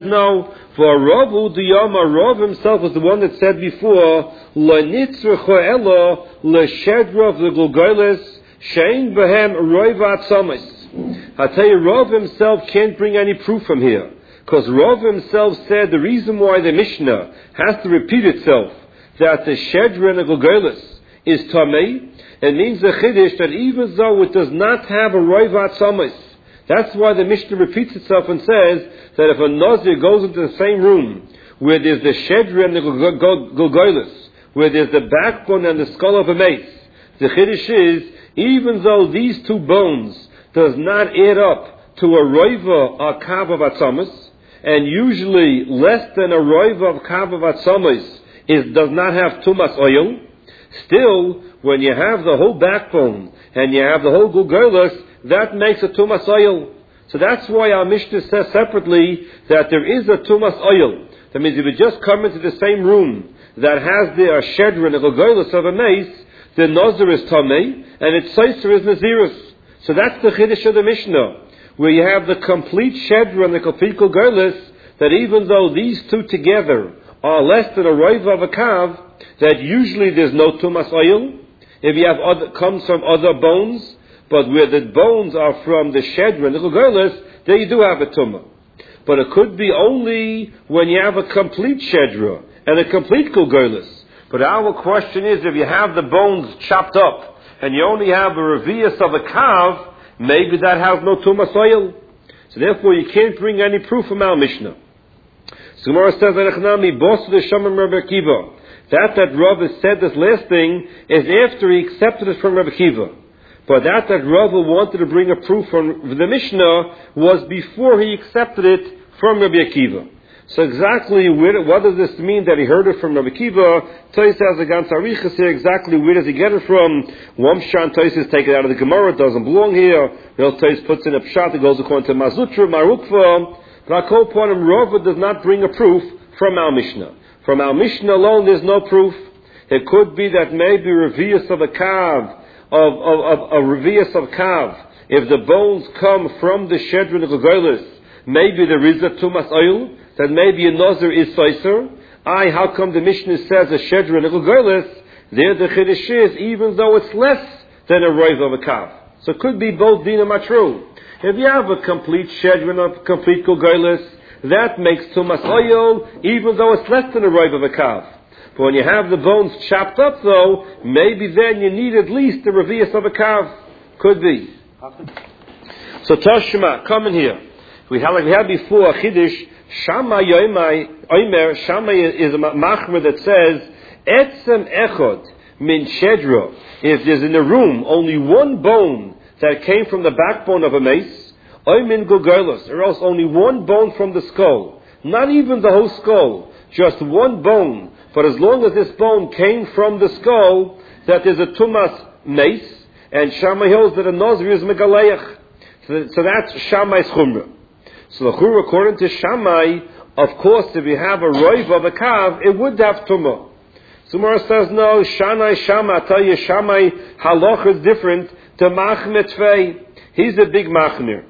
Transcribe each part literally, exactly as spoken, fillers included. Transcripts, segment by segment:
No, for Ravu Diyama, Rav himself was the one that said before, L'nitzrecha elo l'shedra v'gulgoyles shein behem roivat samis. I tell you, Rav himself can't bring any proof from here, because Rav himself said the reason why the Mishnah has to repeat itself, that the shedra and the gulgoyles is tamei, it means the chiddush that even though it does not have a roivat samis, that's why the Mishnah repeats itself and says that if a Nazir goes into the same room where there's the Shedra and the Gulgoyles, where there's the backbone and the skull of a mace, the Chiddush is, even though these two bones does not add up to a Roiva or Kav of Atzamas, and usually less than a Roiva of Kav of Atzamas is, does not have Tumas oil, still, when you have the whole backbone and you have the whole Gulgoyles, that makes a tumas oil. So that's why our Mishnah says separately that there is a tumas oil. That means if you just come into the same room that has the shedra and the gulgoyles of a mace, the nazir is tamei and its seiser is nazirus. So that's the chiddush of the Mishnah, where you have the complete shedra and the complete gulgoyles, that even though these two together are less than a roiv of a kav, that usually there's no tumas oil. If you have other, comes from other bones, but where the bones are from the shedra and the gulgoyles, there you do have a tumah. But it could be only when you have a complete shedra and a complete gulgoyles. But our question is, if you have the bones chopped up and you only have a revius of a kav, maybe that has no tumah soil. So therefore you can't bring any proof from our Mishnah. So Gemara says, that that Rav has said this last thing is after he accepted it from Rabbi Akiva. But that that Rava wanted to bring a proof from the Mishnah was before he accepted it from Rabbi Akiva. So exactly where, what does this mean that he heard it from Rabbi Akiva? Toys has a ganz arichas here. Exactly where does he get it from? Wamshan Toys is taken out of the Gemara. It doesn't belong here. Real Toys puts in a pshat. It goes according to Mazutra, Marukva. But I call upon him, Rava does not bring a proof from our Mishnah. From our Mishnah alone, there's no proof. It could be that maybe revius of a kav, of, of, of a revius of kav, if the bones come from the shedra and the gulgoyles, maybe there is a tumas oil, that maybe a nazir is soiser. I, how come the Mishnah says a shedra and a gulgoyles? There the chiddush is, even though it's less than a roiv of a kav. So it could be both dinam are true. If you have a complete shedra and a complete gulgoyles, that makes tumas oil, even though it's less than a roiv of a kav. But when you have the bones chopped up, though, maybe then you need at least the revius of a kav. Could be. So Tashma, come in here. We had like we had before a chiddush. Shama yoimai oimer. Shama is a machmer that says etzem echod min shedra. If there's in the room only one bone that came from the backbone of a mace, oimin gulgoyles, or else only one bone from the skull, not even the whole skull, just one bone. But as long as this bone came from the skull, that there's a tumas mace, and Shammai holds that a nazir is megaleich. So, so that's Shammai's chumrah. So the chumrah, according to Shammai, of course, if you have a roiv of a kav, it would have tumah. Sumar says no. Shanai Shammai, I tell you, Shammai halach is different to machmet tvei. He's a big machmir.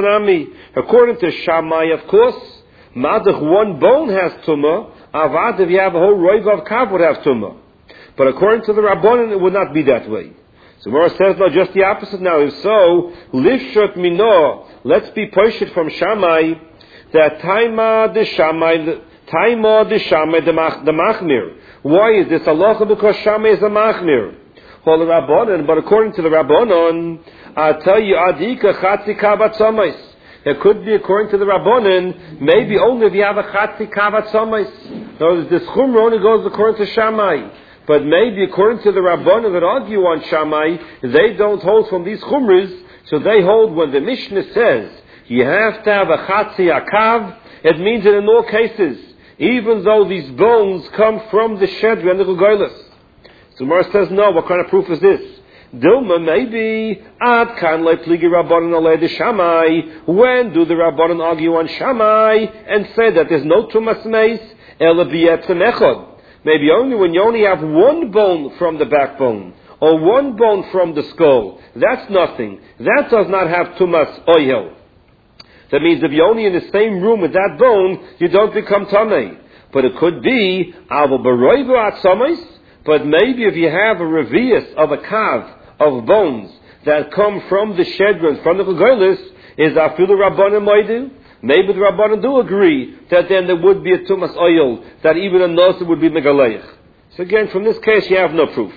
According to Shammai, of course, madach one bone has tumah. Avad, if you have a whole roiv of kav, would have tumah. But according to the Rabbanan, it would not be that way. So Mora says, no, just the opposite now. If so, lifshot mino, let's be poshet from Shammai, that taima de Shammai, taima de Shammai the machmir. Why is this halacha? Because Shammai is a machmir. Well, the Rabbanan, but according to the Rabbanan, I tell you, adika chatzi kavat samais. It could be according to the Rabbanan, maybe only if you have a chatzi kavat samais. So this chumrah only goes according to Shammai. But maybe according to the Rabbanan that argue on Shammai, they don't hold from these chumras, so they hold when the Mishnah says you have to have a chatzi akav, it means that in all cases, even though these bones come from the shedra and the gulgoyles. So Mar says, no, what kind of proof is this? Dilma, maybe, ad kan le pligi Rabbanan ale de Shammai. When do the Rabbanan argue on Shammai and say that there's no tumas meis, ela b'yetzem echad? Maybe only when you only have one bone from the backbone, or one bone from the skull. That's nothing. That does not have tumas oyel. That means if you're only in the same room with that bone, you don't become tamei. But it could be aval baroiva atzamis. But maybe if you have a revius of a kav of bones that come from the shedron, from the Chagolis, is afilu Rabbanim moidu? Maybe the Rabbanim do agree that then there would be a tumas oil, that even a noser would be megaleich. So again, from this case, you have no proof.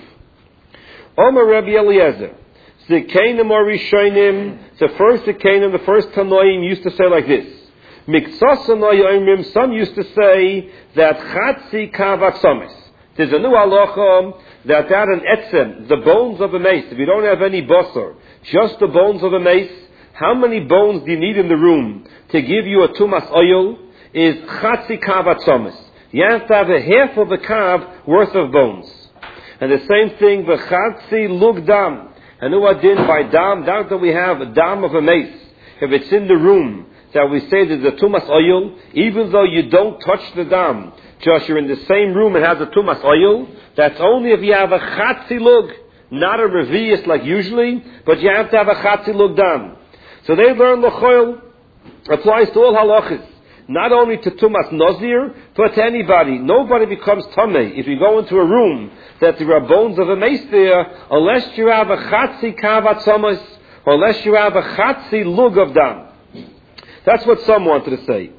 Omer Rabbi Eliezer, the Zekanim or Rishonim, the first Zekanim, the first Tanoim used to say like this. Miktsasanoyimim, some used to say that Chatzi Kavat Somis. There's a new halacha that that an etzem, the bones of a mace, if you don't have any basar, just the bones of a mace, how many bones do you need in the room to give you a tumas oil? Is chatzi kavat somis. You have to have a half of a kav worth of bones. And the same thing, v'chatzi lug dam. And who are din by dam? Down that we have a dam of a mace. If it's in the room that we say there's a tumas oil, even though you don't touch the dam, just you're in the same room and has a tumas oil, that's only if you have a chatzi lug, not a revius like usually, but you have to have a chatzi lug dam. So they learn l'choil applies to all halachas, not only to tumas nazir, but to anybody. Nobody becomes tamei if you go into a room that there are bones of a mace there, unless you have a chatzi kavat somas, or unless you have a chatzi lug of dam. That's what some wanted to say.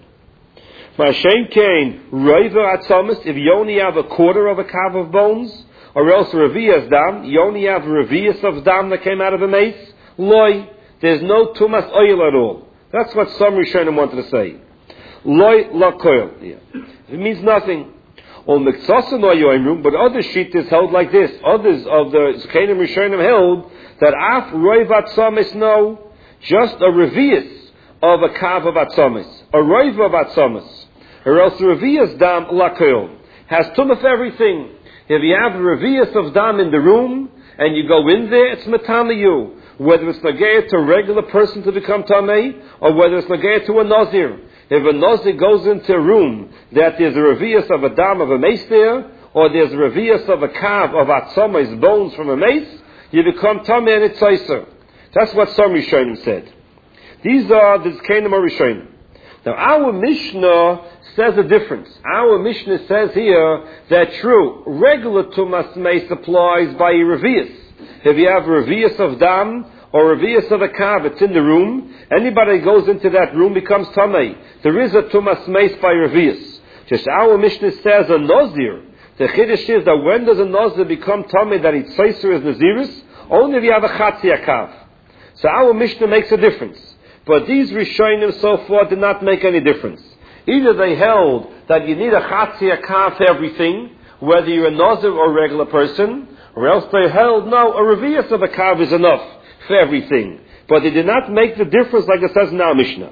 Mashem Kain, Raiva Atzomis, if you only have a quarter of a kav of bones, or else Revias Dam, you only have Revias of Dam that came out of a mace, Loi, there's no Tumas oil at all. That's what some Rishonim wanted to say. Loi la koil. Yeah. It means nothing. Or Miktsasa no yoimru, but other shittas held like this. Others of the Zekanim Rishonim held that Af Raiva Atzomis, no, just a Revias of a kav of Atzomis, a Raiva of Atzomis. Or else the Revius Dam Lakoil has tumah for everything. If you have a Revius of Dam in the room and you go in there, it's matama you. Whether it's nagaya to a regular person to become tamei, or whether it's nagaya to a nazir. If a nazir goes into a room that there's a Revius of a Dam of a mace there, or there's a Revius of a kav of atzomais bones from a mace, you become tamei and it's tzaiser. That's what some Rishonim said. These are the Zekanim or Rishonim. Now our Mishnah says a difference. Our Mishnah says here that true, regular tumas mace applies by a revius. If you have a revius of dam or a revius of a kav, it's in the room. Anybody who goes into that room becomes tamei. There is a tumas mace by revius. Just our Mishnah says a nazir. The chiddush is that when does a nazir become tamei that it's tzaiser as naziris? Only if you have a chatzi akav. So our Mishnah makes a difference. But these Rishonim so far did not make any difference. Either they held that you need a chatzi akav for everything, whether you're a nazir or a regular person, or else they held, no, a revius of a kav is enough for everything. But they did not make the difference like it says in our Mishnah.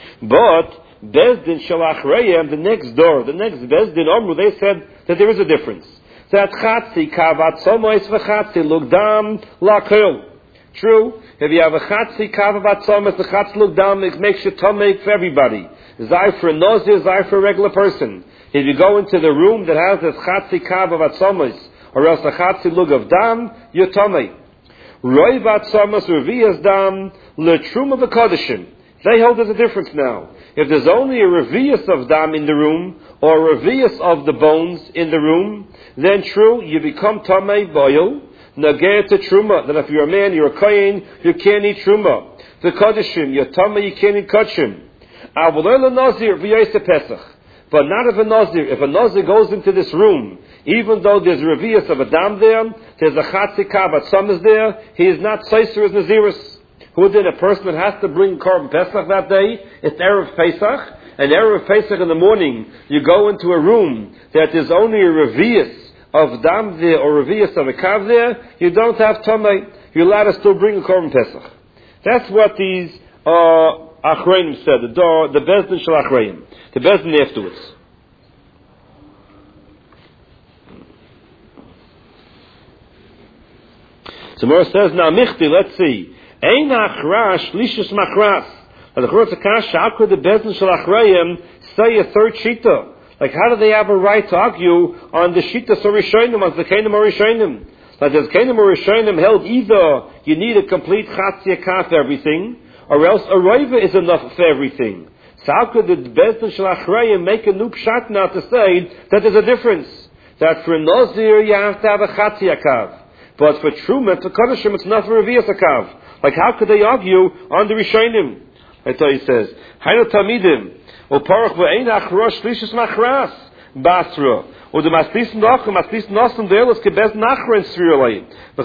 But Bezdin Shalachrayim, the next door, the next Bezdin Omru, they said that there is a difference. That chatzi kavat somois v'chatzi lugdam lakil. True, if you have a chatzi kavat somois, the chatzi lugdam, it makes you tamei for everybody. Zai for a nazir, zai for a regular person. If you go into the room that has this chatzi kavat somois, or else a chatzi lug of dam, you're tamei. Roi vatzamas revias dam letruma v'kodeshim. They hold there's a difference now. If there's only a revius of dam in the room, or a revius of the bones in the room, then true, you become tamei boil, nageh to truma. Then if you're a man, you're a kohen, you can't eat truma. The kodeshim, you're tamei, you can't eat kodeshim. Avulel nazir v'yosef pesach. But not if a nazir. If a nazir goes into this room, even though there's a revius of a dam there, there's a chatzi kavat somas there, he is not tzaiser as naziris. Who did a person that has to bring korban pesach that day? It's erev pesach, and erev pesach in the morning, you go into a room that there's only a revius of dam there or revius of a kav there, you don't have tamei. You're allowed to still bring a korban pesach. That's what these uh, achreim said. The door, the bezdin shel achreim, the bezdin afterwards. So Mora says, now michti, let's see. Ein achrash lishus machras. Now the Church Akash, how could the bezdin shel achreim say a third shita? Like how do they have a right to argue on the shita so rishonim, on the kenim or rishonim? Like the kenim or rishonim held either you need a complete chatzi akav for everything, or else a roiva is enough for everything. So how could the Bezdin Shel Achrayim make a new pshat now to say that there's a difference? That for Nazir you have to have a Chatzi Akav. But for Truma, for Kodashim, it's not for Revi'as Akav. Like how could they argue on the Rishonim? I thought he says, Hainu Tamidim, O Parach V'ein Achrosh Shlishis Machras, Basra, O the Maslis Nachum, Maslis Nosum, the Elos Kebez Nachra in Srirolai. But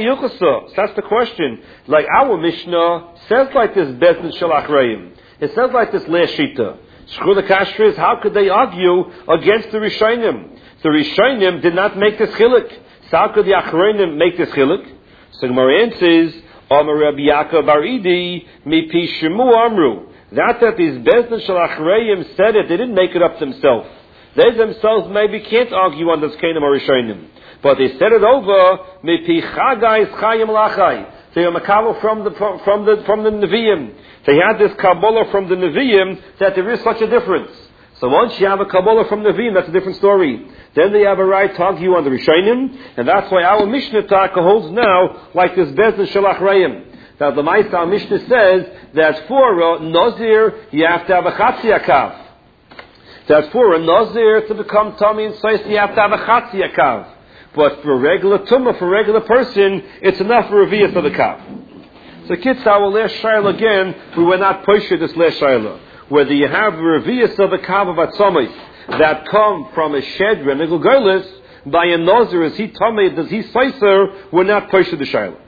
so that's the question. Like our Mishnah says like this Bezdin Shel Achrayim. It says like this last Shita. Shchur Kashra is, how could they argue against the Rishonim? The Rishonim did not make this chiluk. So how could the Achrayim make this chiluk? So Gemara answers, Amar Rabbi Yaakov Bar Idi, Mipi Shemu Amru. That that these Bezdin Shel Achrayim said it, they didn't make it up themselves. They themselves maybe can't argue on this Kainim or Rishonim. But they said it over, Mipi Chagais Chayim Lachai. They were makabel from the, from, from the, from the Nevi'im. They had this Kabbalah from the Nevi'im that there is such a difference. So once you have a Kabbalah from Nevi'im, that's a different story. Then they have a right to argue on the Rishonim, and that's why our Mishnah Taka holds now like this Bezdin Shel Achrayim. Now the Ma'aseh our Mishnah says that for a Nazir you have to have a Chatzi Akav. That for a Nazir to become Tommy and Sais you have to have a Chatzi Akav. But for a regular Tumah, for a regular person, it's enough for a Revi'as of the Kav. So kids, our last Shaila again, we were not pushed this last Shaila. Whether you have a Revi'as of the Kav of Atzomais that come from a Shedra, Nigel Gerlis, by a Nazir, is he Tomei, does he Saiser, we're not pushed the Shaila.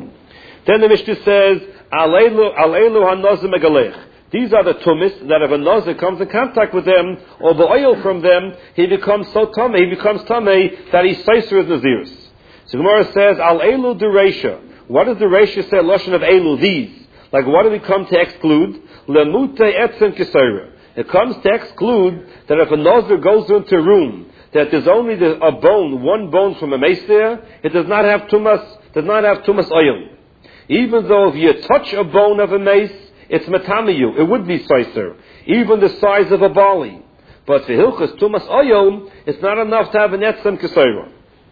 Then the Mishnah says, Aleilu HaNazir Megalech. These are the tumis that if a nazir comes in contact with them, or the oil from them, he becomes so tamei, he becomes tamei that he's seiser as naziris. So Gemara says, Al elu dureisha. What does the Reisha say? Lashon of elu, these. Like what do we come to exclude? Lemute etzem kisaira. It comes to exclude that if a nazir goes into a room, that there's only the, a bone, one bone from a mace there, it does not have tumas, does not have tumas oil. Even though if you touch a bone of a mace, it's matamiyu. It would be seiser, even the size of a barley. But for hilchas tumas oyom, it's not enough to have an etzem kesera.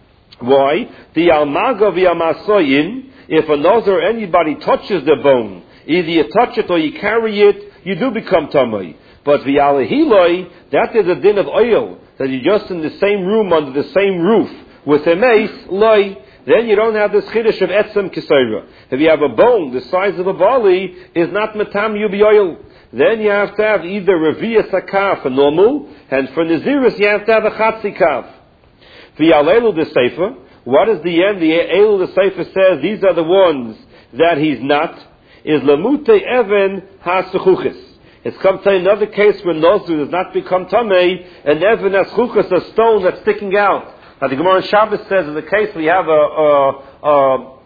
Why? The almaga v'amasoyin. If a nazir or anybody touches the bone, either you touch it or you carry it, you do become tamei. But v'alehiloi, that is a din of oil that you're just in the same room under the same roof with a mace. Loi. Then you don't have this chiddush of etzem kisayra. If you have a bone the size of a barley, is not matam yubi oil. Then you have to have either revi'as akav for normal, and for naziris you have to have a chatzi kav. V'yalelu the sefer. What is the end? The elu the sefer says these are the ones that he's not. Is lamute even hasuchuchis. It's come to another case where Nazir does not become tamei, and even hasuchuchis, a stone that's sticking out. Now the Gemara in Shabbos says in the case we have a a, a,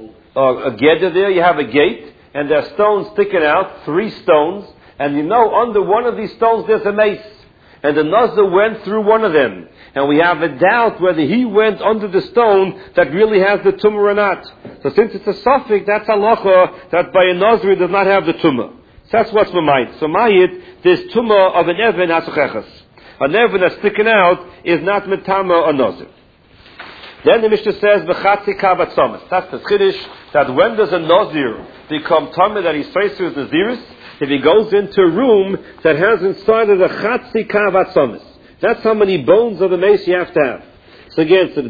a, a geder there, you have a gate, and there are stones sticking out, three stones, and you know under one of these stones there's a mace, and the Nazir went through one of them, and we have a doubt whether he went under the stone that really has the tumor or not. So since it's a suffix, that's halacha that by a Nazir does not have the tumor. So that's what's Mamayit. So Mayit, this tumor of an Even hasuchechas. An Even that's sticking out is not metama or Nazir. Then the Mishnah says, V'chatzi kav atzomis. That's the chiddush, that when does a Nazir become tameh that he's faced with Naziris? If he goes into a room that has inside of the chatzi kav atzomis. That's how many bones of the mace you have to have. So again, so the